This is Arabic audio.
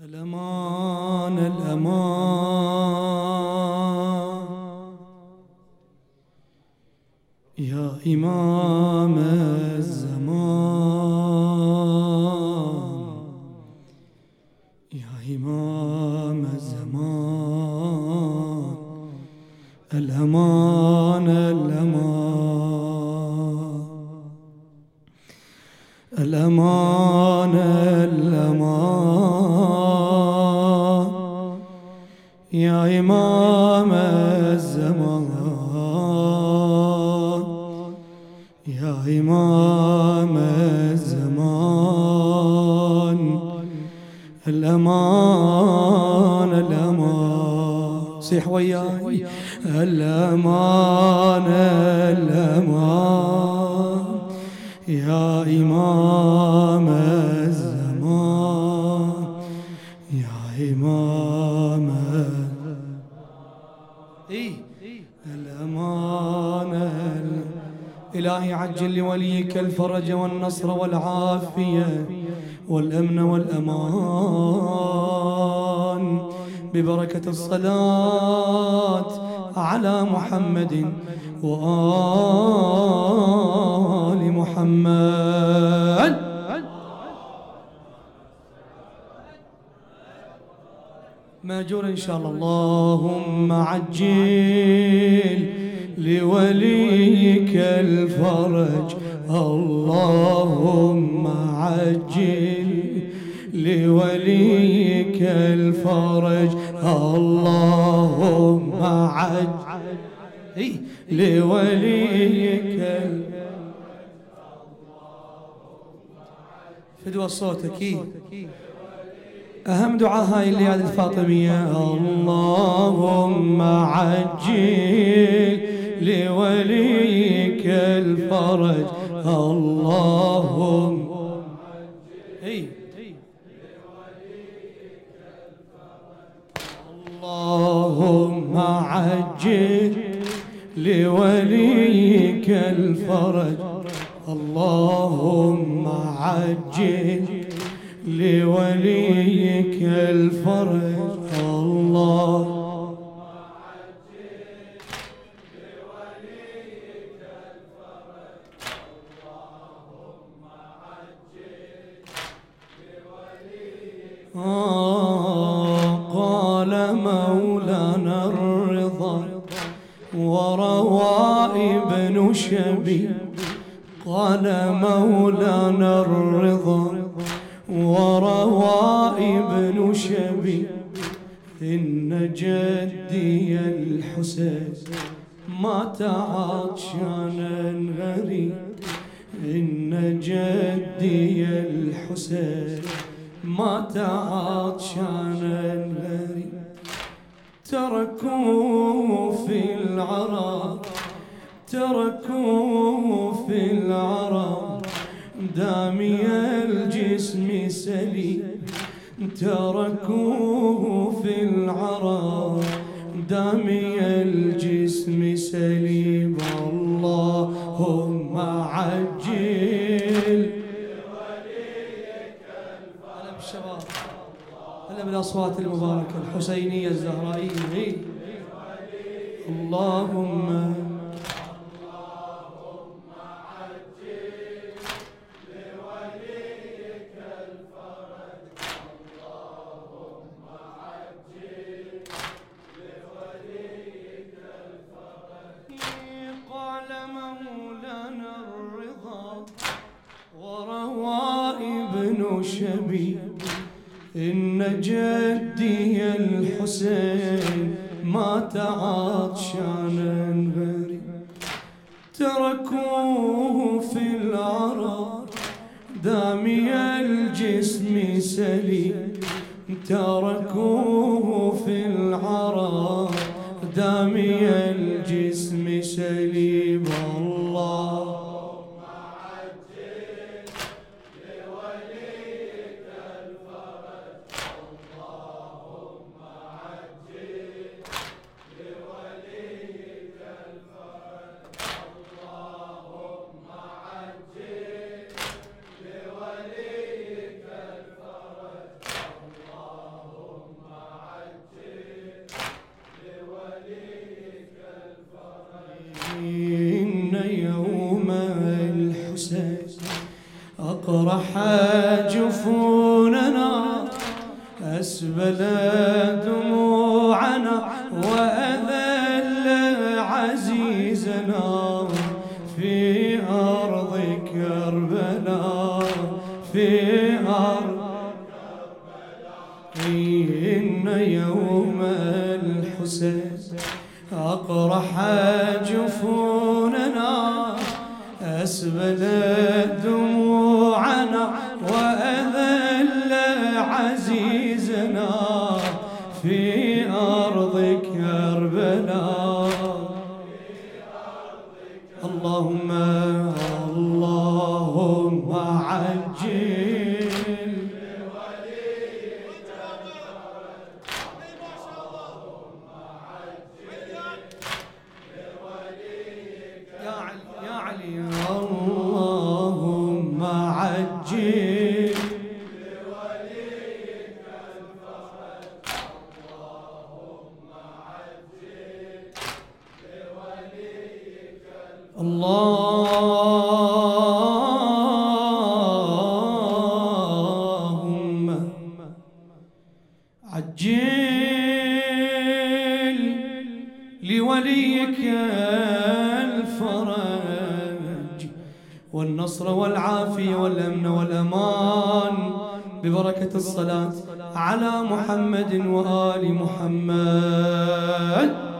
الأمان الأمان يا إمام الزمان، يا إمام الزمان. الأمان الأمان، الأمان الأمان يا إمام الزمان، يا إمام الزمان. الأمان الأمان، صيح وياي. الأمان الأمان يا إمام الزمان، يا إمام الأمان. إلهي عجل لوليك الفرج والنصر والعافية والأمن والأمان ببركة الصلاة على محمد وآل محمد. ماجور إن شاء الله. اللهم عجل لوليك الفرج، اللهم عجل لوليك الفرج، اللهم عجل لوليك فدوى صوتك. أهم دعاء هاي الليالي الفاطمية. اللهم عجل لوليك الفرج، اللهم اللهم عجل لوليك الفرج، اللهم عجل لوليك الفرج، اللهم عجل لوليك الفرج، اللهم عجل لوليك. قال مولانا الرضا وروى ابن شبي، قال مولانا الرضا وروى ابن شبي إن جدي الحسين مات عطشانا غريب، إن جدي الحسين مات عطشانا غريب. تركوه في العرى، تركوه في العرى دامي الجسم سليم، تركوه في العرى دامي الجسم سليم. اللهم عجل لوليك الفرج. هلا بالشباب، هلا بالأصوات المباركة الحسينية الزهرائية. اللهم شبي إن جدي الحسين مات عطشانا غريب، تركوه في العرى دامي الجسم سليم، تركوه في العرى دامي الجسم سليم. الله جفوننا أسبل دموعنا وأذل عزيزنا في أرض كربلاء في أرض إن يوم الحسين أقرح جفوننا أسبل دموعنا وأذل عزيزنا في أرض كربلاء اللهم اللهم عجل يا علي اللهم عجل لوليك الفرج اللهم عجل لوليك اللهم عجل لوليك الفرج والنصر والعافية والأمن والأمان ببركة الصلاة على محمد وآل محمد.